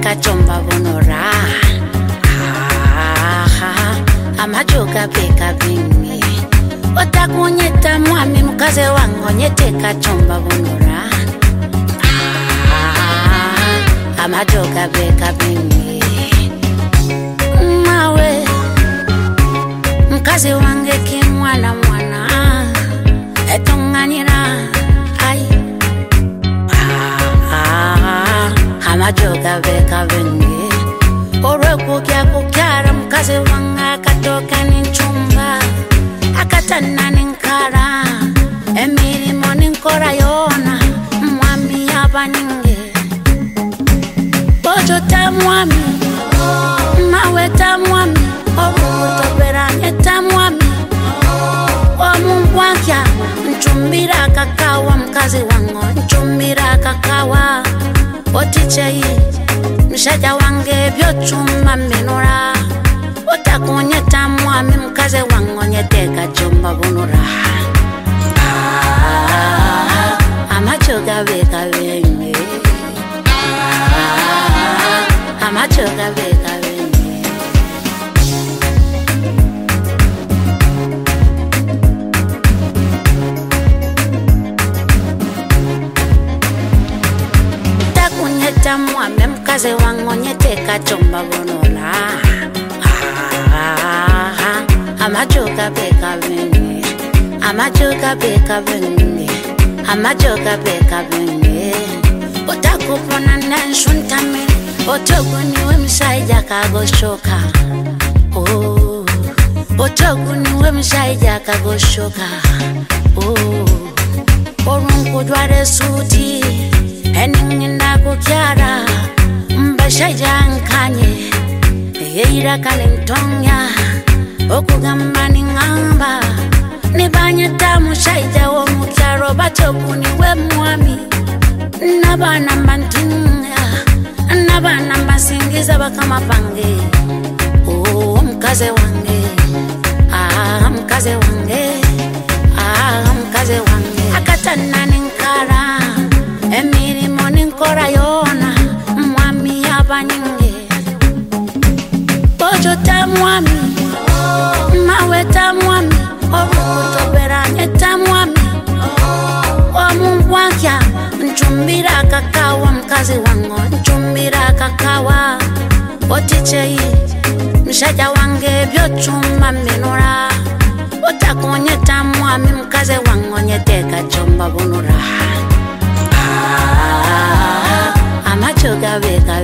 teka chomba bonora. Amajoga beka bingi. Otakunyeta mwami mkaze wangu nyeteka chomba bonora. Amajoga beka bingi. Mawe mkaze wange kimwana mwana. Etonganira ai. Amajoga beka bingi. Orwe kukyara mkaze wanga katoka ninchumba. Akatana ninkara emirimo ninkora yona mwami abaninge. Bojo tamwami mawe tamwami obutoberanye tamwami omumbwakya nchumbira kakawa mkazi wango nchumbira kakawa otichei mshaja wange byochuma minura otakunyeta mwami mkaze wango nyeteka chomba bunura. Amajoga beka bengi. Amajoga beka bengi. Takunyeta mwami mkaze wango nyeteka chomba bunura. Amajoga beka bengi. Amajoga beka bengi. Amajoga beka bengi. Otakupona nanshuntame. Otoguni wemshaija kagoshoka. Oh. Otoguni wemshaija kagoshoka. Oh. Orunku dware suti. Eninginda kukyara. Mbashaija nkanye. Eira kalentonya. Okugamba ningamba. Nibanyeta mushaija wo mukyaro batoguni we mwami. Nabana mantinga. Nabana masingiza bakama pange. Oh mkaze wange. Mkaze wange. Mkaze wange. Akatana ninkara emirimo ninkora yona mwami abaninge. Bojo tamwami mawe tamwami obutoberanye tamwami omumbwakya nchumbira kakawa mkazi wango nchumbira kakawa otichei mshaja wange byochuma minura otakunyeta mwami mkaze wango nyeteka chomba bunura. Amajoga beka